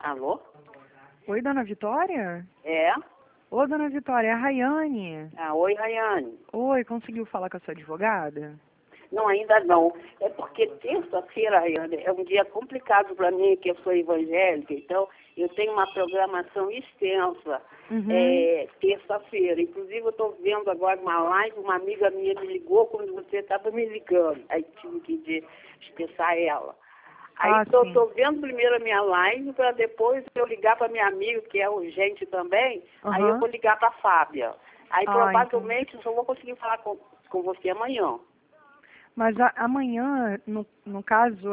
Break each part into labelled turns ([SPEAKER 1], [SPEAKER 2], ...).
[SPEAKER 1] Alô?
[SPEAKER 2] Oi, dona Vitória?
[SPEAKER 1] É?
[SPEAKER 2] Ô, dona Vitória, é a Rayane.
[SPEAKER 1] Ah, oi, Rayane.
[SPEAKER 2] Oi, conseguiu falar com a sua advogada?
[SPEAKER 1] Não, ainda não. É porque terça-feira, Rayane, é um dia complicado para mim, que eu sou evangélica, então eu tenho uma programação extensa. Terça-feira. Inclusive, eu estou vendo agora uma live, uma amiga minha me ligou quando você estava me ligando. Aí tive que dispensar ela. Aí estou vendo primeiro a minha live para depois eu ligar para minha amiga, que é urgente também. Aí eu vou ligar para a Fábia. Aí provavelmente eu só vou conseguir falar com você amanhã.
[SPEAKER 2] Mas amanhã, no caso,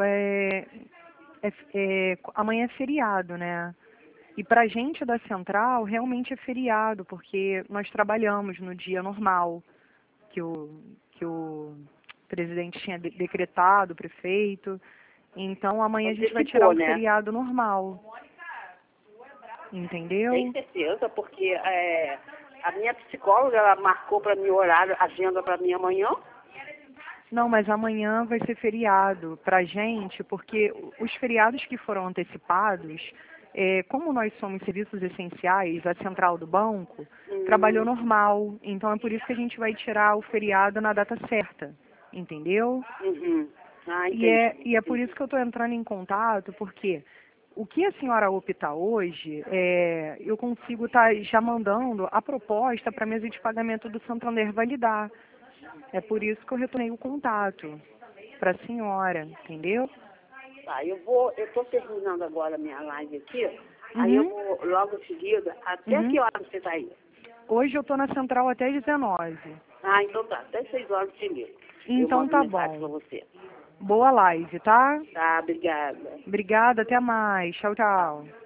[SPEAKER 2] amanhã é feriado, né? E pra gente da Central, realmente é feriado, porque nós trabalhamos no dia normal que o presidente tinha decretado, o prefeito. Então, amanhã a gente vai tirar o feriado normal. Entendeu?
[SPEAKER 1] Tem certeza, porque a minha psicóloga, ela marcou para mim o horário, agenda para mim amanhã.
[SPEAKER 2] Não, mas amanhã vai ser feriado pra gente, porque os feriados que foram antecipados, como nós somos serviços essenciais, a central do banco trabalhou normal. Então é por isso que a gente vai tirar o feriado na data certa, entendeu?
[SPEAKER 1] Ah,
[SPEAKER 2] E é por isso que eu estou entrando em contato, porque o que a senhora optar hoje, eu consigo estar já mandando a proposta para a mesa de pagamento do Santander validar. É por isso que eu retornei o contato para a senhora, entendeu?
[SPEAKER 1] Tá, eu estou terminando agora a minha live aqui, aí eu vou logo em seguida, até que horas você está aí?
[SPEAKER 2] Hoje eu estou na central até 19.
[SPEAKER 1] Ah, então tá, até 6 horas de seguida.
[SPEAKER 2] Então tá bom.
[SPEAKER 1] Para você.
[SPEAKER 2] Boa live, tá?
[SPEAKER 1] Tá, obrigada.
[SPEAKER 2] Obrigada, até mais. Tchau, tchau.